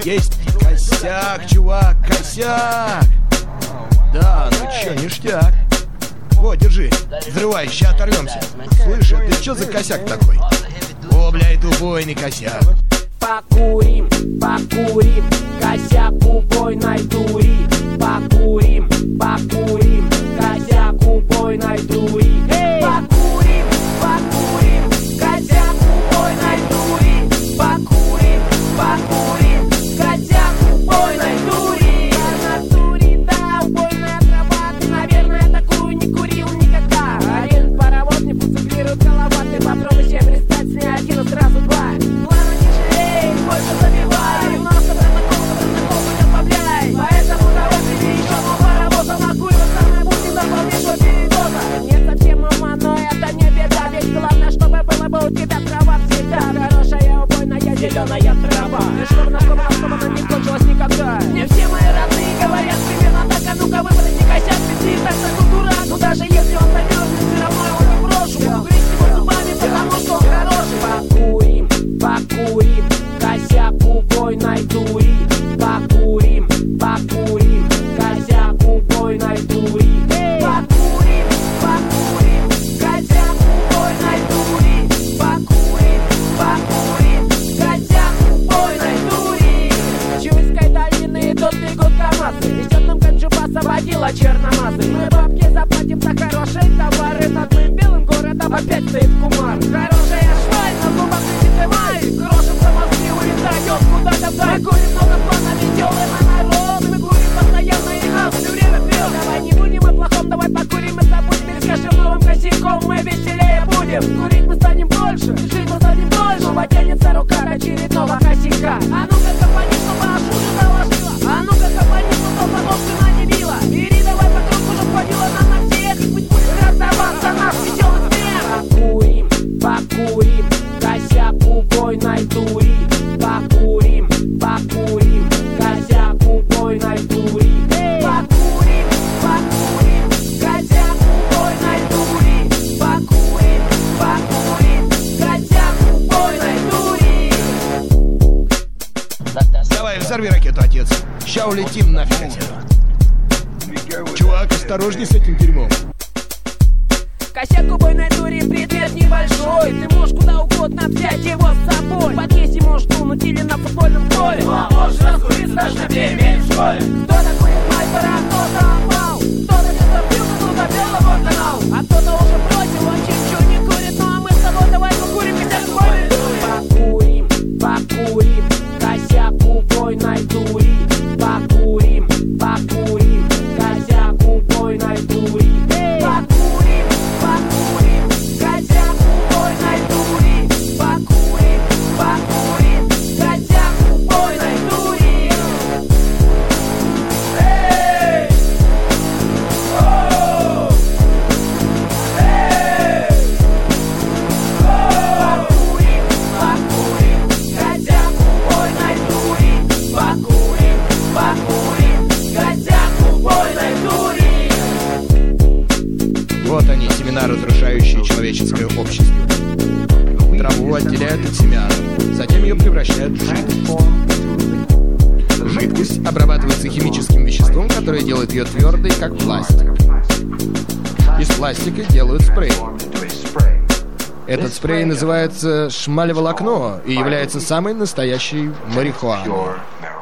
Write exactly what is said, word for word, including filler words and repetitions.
Есть косяк, чувак, косяк. Да, ну чё, ништяк. Вот, держи, взрывай, ща оторвемся. Слышь, а ты чё за косяк такой? О, блядь, убойный косяк. Покурим, покурим, косяк убойной дури. Покурим, покурим, косяк убойной дури. Покурим, покурим, косяк убойной дури. Покурим, покурим, косяк убойной дури. Я на дури, да, убойная трава. Ты, наверное, такую не курил никогда. Один паровоз не фуциклирует голова. Ты попробуй себе представить, с ней один, а сразу два. Больше забивай, у нас протокол, протокол не отбавляй. Поэтому давай себе еще два паровоза. Накуривать самое будет наполнить свой перевоза. Нет совсем ума, но это не беда. Ведь главное, чтобы было бы у тебя трава всегда. Хорошая, убойная, зеленая трава. Лишь ровно, чтобы она не кончилась никогда. Мне все мои родные говорят примерно так. А ну-ка выбрать не косяк, ведь ты и так такой дурак. Ну даже если он замерзнет, все равно его не брошу. Буду грызть его зубами, потому что он хороший. Покурим, покурим, косяк убойной дури. Покурим, покурим, косяк убойной дури. Покурим, покурим, косяк убойной дури. Покурим, покурим, косяк убойной дури. Чуйской долины идут бегут КамАЗы. Везет нам кончубаса водила черномазы. Мы бабки заплатим за хорошие товары. Над моим белым городом опять стоит кумар. Хорошая шваль, на зубах летит эмаль. Крошится мозги, улетает куда-то вдаль. Мы курим много плана, веселый мы народ. Мы курим постоянно и нас все время пьем. Давай не будем о плохом, давай покурим и забудем. И скажем новым косяком, мы веселее будем. Курить мы станем больше, жить мы станем больше. Потянется рука до очередного косяка. А ну-ка, капани, чтобы аж уши заложила. А ну-ка, капани, чтобы собственно не била. Бери давай по кругу, чтоб хватило нам на всех. И пусть будет раздаваться наш веселый смех. Покурим, покурим, косяк убойной дури. Покурим, покурим, косяк убойной дури. Покурим, покурим, косяк убойной дури. Покурим, покурим, косяк убойной дури. Давай, взорви ракету, отец. Ща улетим нафиг отсюда. Чувак, осторожней с этим дерьмом. Косяк убойной дури, предмет небольшой. Ты можешь куда угодно взять его с собой. Подъезде можешь тунуть или на футбольном поле. А можешь раскуриться даже на перемене в школе. Кто-то курит майпера, а кто-то опал. Кто-то где-то пил, кто-то пел его канал. А кто-то уже бросил, он чуть-чуть не курит. Ну а мы с тобой давай покурим, косяк убойной дури. Покурим, покурим, косяк убойной дури. Покурим, покурим, косяк убойной дури. Покурим, покурим, косяк убойной дури. Покурим, покурим, косяк убойной дури. Эй! Оу! Эй! Оу! Покурим, покурим, косяк убойной дури. Покурим, покурим, косяк убойной дури. Вот они, семена, разрушающие человеческое общество. Траву отделяют от семян, затем ее превращают в жидкость. Жидкость обрабатывается химическим веществом, которое делает ее твердой, как пластик. Из пластика делают спрей. Этот спрей называется шмалеволокно и является самой настоящей марихуаной.